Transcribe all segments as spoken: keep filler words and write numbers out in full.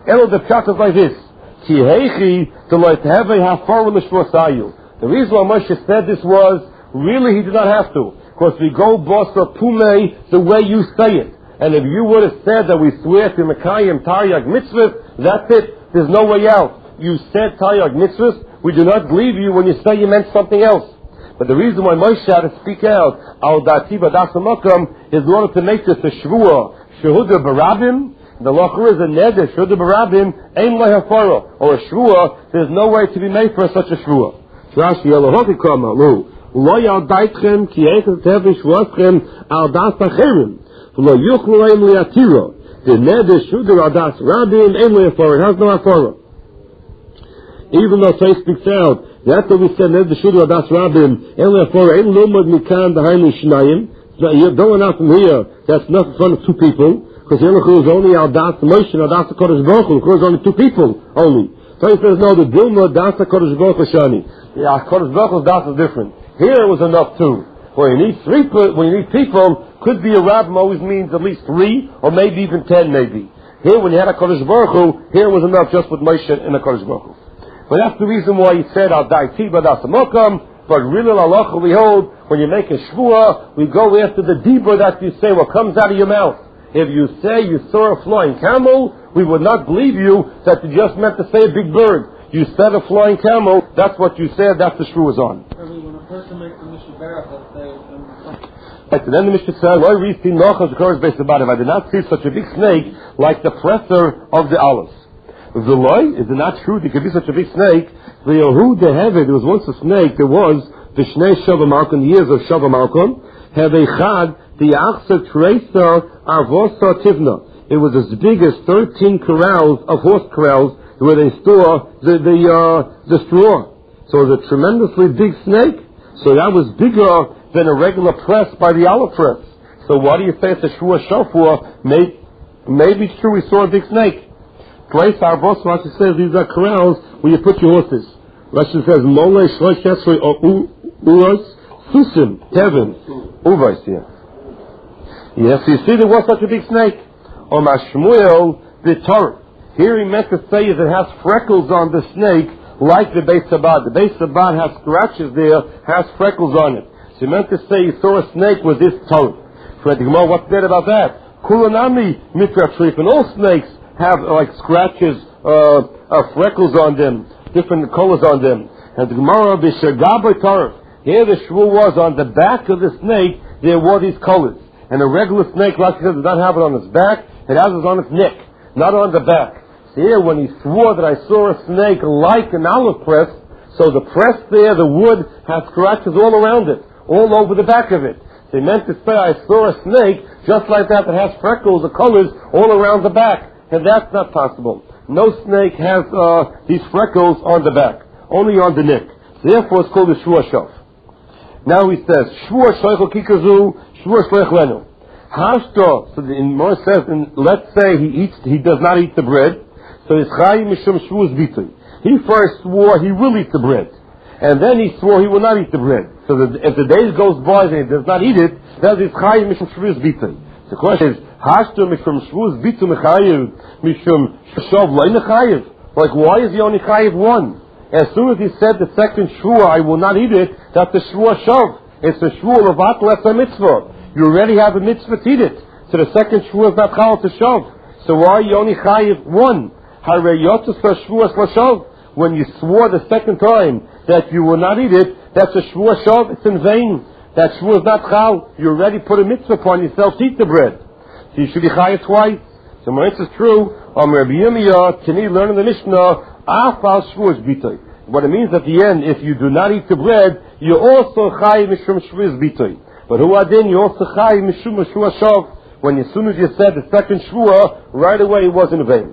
Elo the pshat is like this. Ki heichi to like to have a hafar l'shvosayu. The reason why Moshe said this was, really he did not have to. Because we go boss or pume the way you say it. And if you would have said that we swear to Mekayim Taryag Mitzvah, that's it. There's no way out. You said Taryag Mitzvah, we do not believe you when you say you meant something else. But the reason why Moshe had to speak out, Al Dati Badas Makam, is in order to make this a Shvuah, Shehuda Barabim, the Locher is a Neder, Shehuda Barabim, Ein Lehafara, or a Shvuah, there's no way to be made for such a Shvuah. Rashi Elohokikam Alu, Lo Yaldaitchem, Ki Echel Tevish Waschem, Al Das Acherim. Lo yuchlu em liatiro. The neder shuder adas rabim em liafara. It has no afara. Even though Tzai speaks out, after we said neder shuder adas rabim em liafara, em lomad mikan dahainu shnayim. You're going out from here. That's not in front of two people, because Yeluchu is only adas Moshe and adas Kodesh Baruch Hu. Because only two people only. So he says no. The Dilma adas Kodesh Baruch Hu shani. Yeah, Kodesh Baruch Hu's das is different. Here it was enough too. When you need three, when you need people, could be a rabbim always means at least three, or maybe even ten, maybe. Here, when you had a Kodesh Baruch Hu, here was enough just with Moshe and a Kodesh Baruch Hu. But that's the reason why he said, Al Daiti Badas Mokam, but really, Allah, we hold, when you make a Shvuah, we go after the Dibur that you say, what comes out of your mouth. If you say you saw a flying camel, we would not believe you that you just meant to say a big bird. You said a flying camel, that's what you said, that's the Shvuah is on. When a person makes a Mishaberach, let's say, Right, and then the Mishnah says, "Loi risti nochas occurs based about it. I did not see such a big snake like the presser of the olives. The loy, is it not true? There could be such a big snake. The Yehu de Hevet, there was once a snake. There was the Shnei Shavamalkon, the years of Shavamalkon. Have a chad the achsa tracer arvosa tivna. It was as big as thirteen corrals of horse corrals where they store the the uh, the straw. So it was a tremendously big snake. So that was bigger than a regular press by the olive press. So why do you say it's a shua shofar? Maybe, maybe it's true we saw a big snake. Place our boss Rashi says these are corrals where you put your horses. Rashi says mole shlosh esrei or uros susim tevin uvos here. Yes, you see there was such a big snake. Or Mashmuel the Torah. Here he meant to say is it has freckles on the snake like the Beis Sabad. The Beis Sabad has scratches there, has freckles on it. So he meant to say he saw a snake with this Torah. For the Gemara, what's bad about that? Kulanami mitra trip, and all snakes have uh, like scratches, uh, uh, freckles on them, different colors on them. And the Gemara b'shagaboy Torah. Here the shvu was on the back of the snake. There were these colors, and a regular snake, like he said, does not have it on its back. It has it on its neck, not on the back. So here, when he swore that I saw a snake like an olive press, so the press there, the wood has scratches all around it, all over the back of it. So he meant to say, I saw a snake just like that that has freckles or colors all around the back. And that's not possible. No snake has uh, these freckles on the back, only on the neck. So therefore it's called a shua shof. Now he says, shua shoichel kikazu, shua shloich lenu. Hashto, so the Mor says, in, let's say he eats, he does not eat the bread, so it's chayi mishum shvuas bitui. He first swore he will eat the bread, and then he swore he will not eat the bread. So that if the days goes by and he does not eat it, that is chayi mishum shvuas bitui. The question is, hashto mishum shvuas bitui mechayiv mishum shov loy mechayiv? Like, why is he only chayiv one? As soon as he said the second shvua, I will not eat it, that's the shvua shov. It's the shvua levat lesa mitzvah. You already have a mitzvah to eat it. So the second shvua is not chal to shov. So why are you only chayiv one? When you swore the second time that you will not eat it, that's a shvua shov, it's in vain. That shvua is not chal. You already put a mitzvah upon yourself to eat the bread. So you should be chayiv twice. So when this is true, um, Rabbi Yirmiyah, can he learn in the Mishnah, afal shvua bitoy. What it means at the end, if you do not eat the bread, you also chayiv mishum shvua bitoy. But who adin, you also chayiv mishum shvua shov. When as soon as you said the second shvua, right away it was in vain.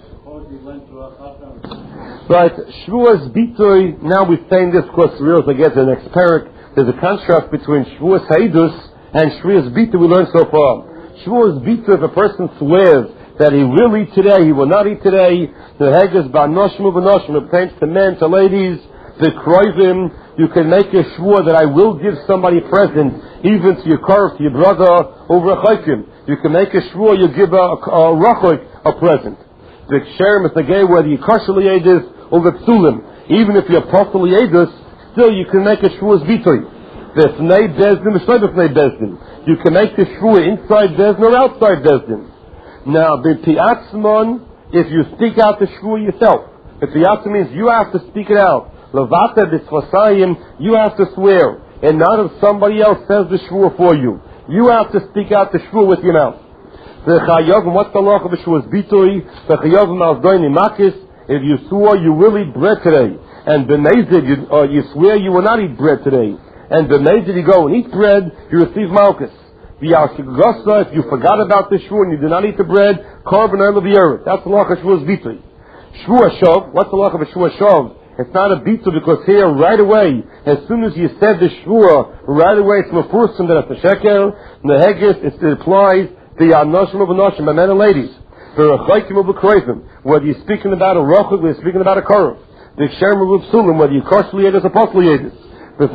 Right, Shvuas Bitoy, now we're saying this because we're going to get to the next parak. There's a contrast between Shvuas Haidus and Shvuas Bitoy we learned so far. Shvuas Bitoy, if a person swears that he will eat today, he will not eat today, the Heges Ba'noshmu B'noshmu, it pertains to men, to ladies, the Kroivim, you can make a shvua that I will give somebody a present, even to your car, to your brother, over a chaykim. You can make a shvua, you give a, a, a rachok a present. The ksherim is the gay whether you kosher liedus or the psulim. Even if you're apostle liedus, still you can make a shvuas vitoi. The fnei bezdin, the fnei bezdin. You can make the shvua inside bezdin or outside bezdin. Now, the piatzmon, if you speak out the shvua yourself, the piatzmon means you have to speak it out. Levata b'svasayim, you have to swear, and not if somebody else says the shvua for you. You have to speak out the shvua with your mouth. The chayavim, what's the law of the shvuas bitui? The chayavim aldoini makis. If you swore you will eat bread today, and b'nezid you, uh, you swear you will not eat bread today, and b'nezid you go and eat bread, you receive malchus. V'yashigasa, if you forgot about the shvua and you did not eat the bread, korban oil of the earth. That's the law of shvuas bitui. Shvua shov, what's the law of a shvua shov? It's not a bitui because here right away, as soon as you said the shvua, right away it's mefursim that it's a sheker, and the hegis, it applies the anoshim of anoshim, men and ladies. Whether you're speaking about a rochuk, whether you're speaking about a korov, the ksherim of psulim, whether you're kosher liedus or apostle liedus, as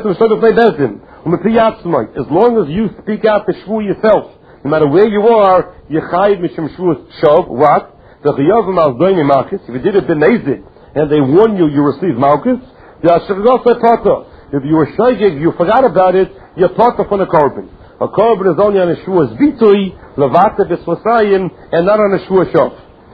long as you speak out the shvu yourself, no matter where you are, you chayiv mishum shvu shov. What? The chayavim al doini malchus. If you did it b'nezid and they warn you, you receive malchus. If you were shaygig, you forgot about it, you're part from a korban. A korban is only on a shvuas vitui, levata b'svasayim, and not on a shvuas shov.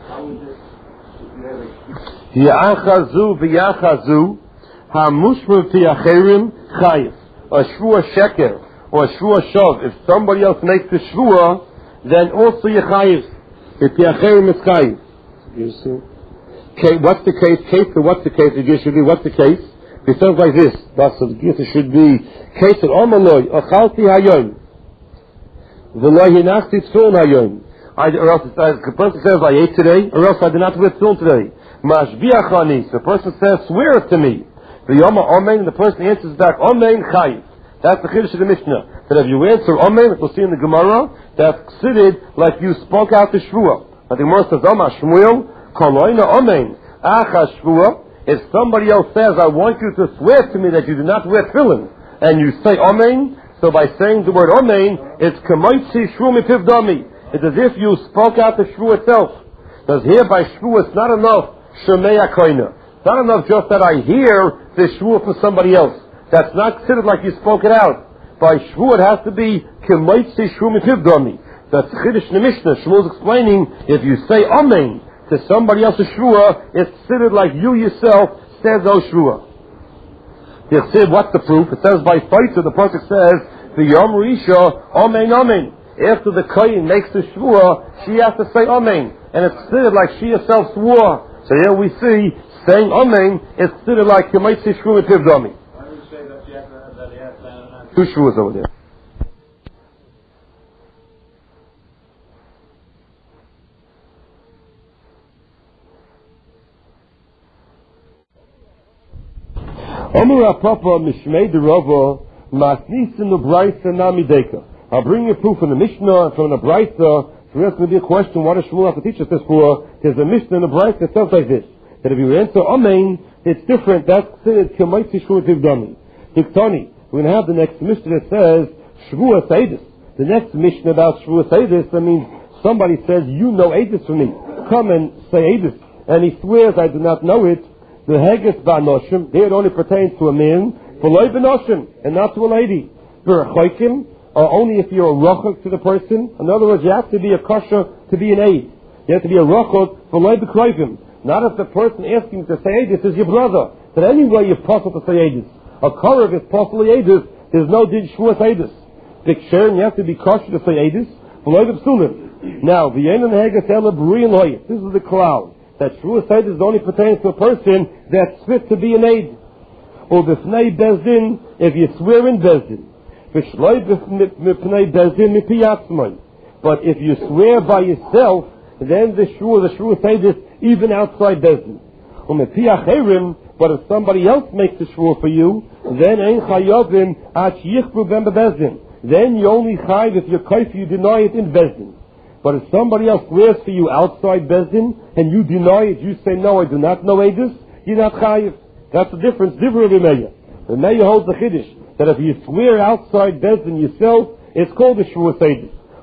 Ya'achazu v'yachazu hamushma v'yacherim chayiv. A shvuas sheker or a shvuas shov. If somebody else makes the shvua, then also you chayiv. If yacherim is chayiv. You see? Okay, what's the case? Case to what's the case? It should be what's the case? It sounds like this. That's the case. It should be case of omaloi achalti hayon. V'lo hinachti tzon hayon. Or else the person says I ate today, or else I did not eat tzon today. Mashbiachani. The person says swear it to me. The yoma omein. The person answers back omein chayiv. That's the chiddush of the Mishnah. That if you answer omein, we'll see in the Gemara, that's considered like you spoke out the shvua. But the Gemara says Omar Shmuel koloina omein acha shvua. If somebody else says, I want you to swear to me that you do not wear tefillin, and you say Amen, so by saying the word Amen, it's kamaitzi shvu mipiv dami. It's as if you spoke out the shvu itself. Because here by shvu, it's not enough shemei akoina. It's not enough just that I hear the shvu from somebody else. That's not considered like you spoke it out. By shvu, it has to be kamaitzi shvu mipiv dami. That's chiddush in the Mishnah. Shmuel's explaining, if you say Amen to somebody else's shvua, it's considered like you yourself says oh shvua. You said, what's the proof? It says by Faitza, the pasuk says, the Yom Risha, Amen, Amen. After the Kohen makes the shvua, she has to say Amen. And it's considered like she herself swore. So here we see, saying Amen is considered like you might say shvua tivdami. Why do you say that you have to, that you have to, two shvuas over there. Amar Papa Mishmei Derova Masnisin Ubraisa Namideka. I'll bring you proof from the Mishnah and from the Braisa. So there's going to be a question: what does Shmuel have to teach us this for? There's a Mishnah in the Braisa that says like this: that if you answer Amen, it's different. That's considered Kemaitzi Shvuah Tivdami. Tiktani. We're going to have the next Mishnah that says Shvuah Seidus. The next Mishnah about Shvuah Seidus, that means somebody says, "You know Eidus for me. Come and say Eidus," and he swears, "I do not know it." The Heges Ba'anoshim, there it only pertains to a man, V'loi B'noshim, and not to a lady. V'rechoikim, or only if you're a rochuk to the person. In other words, you have to be a kosher to be an aid. You have to be a rochuk, V'loi B'kroivim. Not if the person asking to say Eidus is your brother. But anyway, you're possible to say Eidus. A korov is possibly Eidus, there's no din shvuas Eidus. Diksher, you have to be kosher to say Eidus, V'loi B'psulim. Now, V'yenan Heges Ela B'ruyin Loyet. This is the cloud. That shvuas Eidus only pertains to a person that's fit to be an aid. Or b'fnei bezdin, if you swear in bezdin. V'shloi b'fnei bezdin mipiyatzmai. But if you swear by yourself, then the shvuas, the shvuas Eidus, even outside bezdin. Or mipiyacherim, but if somebody else makes the shvuah for you, then ein chayovim ach yichbu ben bezdin. Then you only chayiv if you're kaif, you deny it in bezdin. But if somebody else swears for you outside Bezdin, and you deny it, you say, no, I do not know Eidus, you're not chayiv. That's the difference. Different Remeya. Remeya holds the chiddush, that if you swear outside Bezdin yourself, it's called a shvuas Eidus.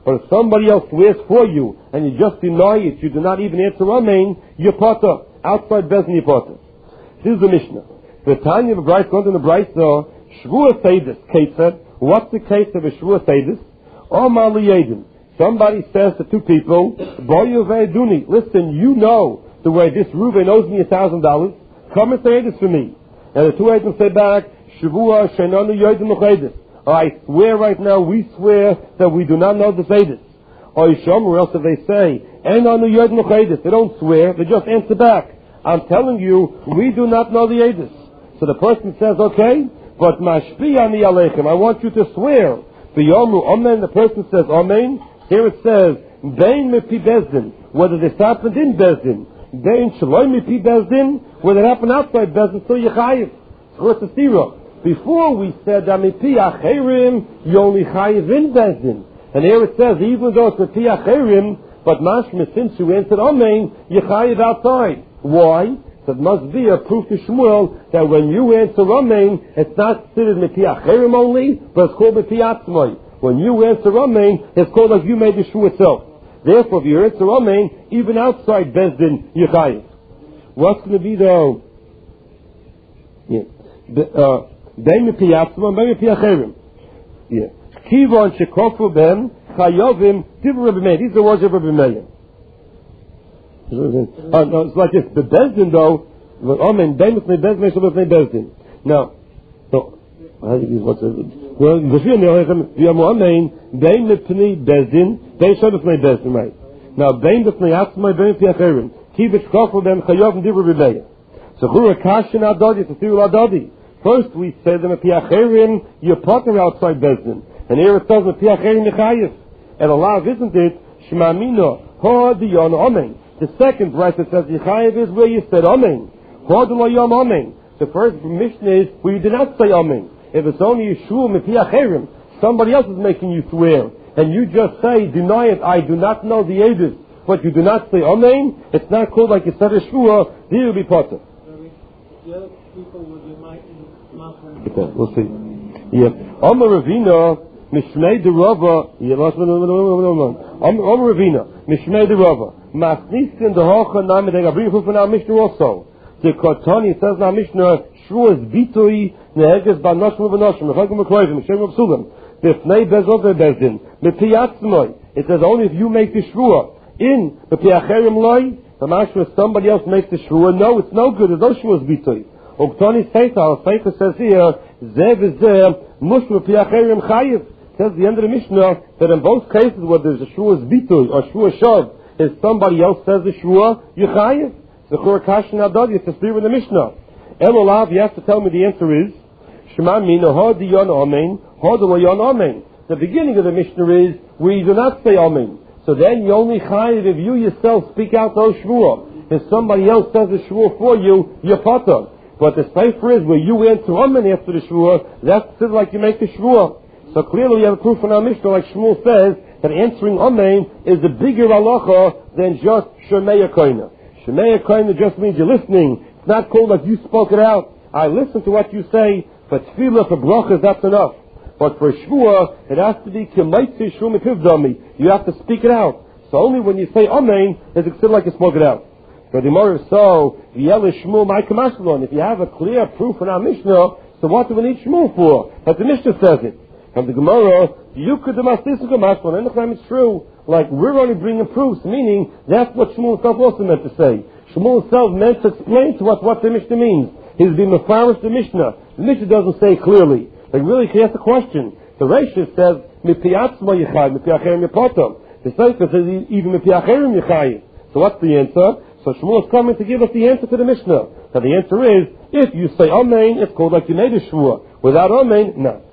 But if somebody else swears for you, and you just deny it, you do not even answer Amen, you're potter. Outside Bezdin, you're potter. This is the Mishnah. The Tanya of Bryce, going to the Bryce, though, Shvua Seidus, Kate said, what's the case of a Shvua Seidus? Omar Liyedim. Somebody says to two people, Boyu Ve'eduni, listen, you know the way this Reuven owes me a thousand dollars, come and say this for me. And the two agents say back, Shavua Shenanu Yodim L'Chedis. I swear right now, we swear that we do not know the Seidus. Or Yishom, or else if they say, Enanu Yodim L'Chedis, they don't swear, they just answer back. I'm telling you, we do not know the Edis. So the person says, okay, but Mashpi Ani Aleichem, I want you to swear. The Yomru Amen, the person says Amen. Here it says, Bein Mepi Bezdin, whether this happened in Bezdin. Bein Shaloi Mepi Bezdin, whether it happened outside Bezdin, so Yechayiv. So it's a stira. Before we said that Mepi Acherim, you only Chayiv in Bezdin. And here it says, even though it's Mepi Acherim, but Mashma, since you answered Amen, Yechayiv outside. Why? So it must be a proof to Shmuel that when you answer Amen, it's not considered Mepi Acherim only, but it's called Mepi Atzmai. When you answer Amen, it's called like you made the Shvu itself. Therefore, if you answer Amen, even outside Bezdin, Yechayiv. What's going to be the yeah, Bein Mepi Atzmai, Bein Mepi Acherim. Yeah. Kivon shekofu ben chayovim divrei Rabbi Meir. These are the words of Rabbi Meir. Uh, no, it's like this. The Bezdin, though, Amen, Bein Mepi Bezdin, Mepi Bezdin. Now, so, how do you use what's it? Well, V'yamu Amen, Bein Mepi Bezdin, Bein Mepi Bezdin, right. Now, Bein Mepi Atzmai, Bein Mepi Acherim. Kivon shekofu ben chayovim divrei Rabbi Meir. So, Chura Kashin Adodi, it's a Sirul Adodi. First, we say the Mepi Acherim, your partner outside Bezdin. And here it says Mepi Acherim Yechayiv. And Allah, isn't it? Shema Mino, Ho Diyon Amen. The second verse that says Yechayiv is where you said Amen. Ho Diyon Amen. The first mission is where you did not say Amen. If it's only Yeshua Mepi Acherim, somebody else is making you swear. And you just say, deny it, I do not know the Edus. But you do not say Amen, it's not called like you said Yeshua, there will be potter. The other people would be mighty. Okay, we'll see. Yeah. Amar Ravina, Mishmei de Rava. Yeah, last one. Amar Ravina, Mishmei de Rava. Masnisin de Hocha Nami. They bring proof in our Mishnah also. The Kotani says in our Mishnah, Shruas Bitui Neheges Banoshim Ubanoshim. Mechagim Mekroivim. Shem Rabsulim. Bifnei Bezov Bezdin. Mepi Atzmoi. It says only if you make the Shrua in Mepi Acherim Loi. The Mashma, somebody else makes the Shrua. No, it's no good. There's no Shruas Bitui. Uktani Seita, our Seita says here, Zev is there, Mushma Piacherim Chayiv. Says the end of the Mishnah that in both cases where there's a Shua's Bituy or Shua Shav, if somebody else says the Shua, you Chayiv. The Chur Kashin Adad, it's a spear in the Mishnah. Elolav, you have to tell me the answer is, Shema Mina, Hod Yon Amen, Hod Yon Amen. The beginning of the Mishnah is, where you do not say Amen. So then you only Chayiv if you yourself speak out those Shua. If somebody else says the Shua for you, you're potter. But the cipher is where you answer Amen after the Shvuah, that's like you make the Shvuah. So clearly we have a proof in our Mishnah, like Shmuel says, that answering Amen is a bigger halacha than just Shemei Koina. Shemei Koina just means you're listening. It's not called like you spoke it out. I listen to what you say, but tefillah for brachas, that's enough. But for Shvuah, it has to be Kemaitzi Shum Pivdami. You have to speak it out. So only when you say Amen is it still like you spoke it out. So the Gemara, so if you have a clear proof in our Mishnah, so what do we need Shmuel for? But the Mishnah says it. And the Gemara, you could it's true. Like we're only bringing proofs, meaning that's what Shmuel himself also meant to say. Shmuel himself meant to explain to us what the Mishnah means. He's been mefarish the Mishnah. The Mishnah doesn't say clearly. Like really, he asks a question. The Reishis says Mepi Atzmai Yechayiv, Mepi Acherim Yepotam. The Sefer says even Mepi Acherim Yechayiv. So what's the answer? So Shmuel is coming to give us the answer to the Mishnah. Now the answer is, if you say Amen, it's called like you made a Shvuah. Without Amen, no.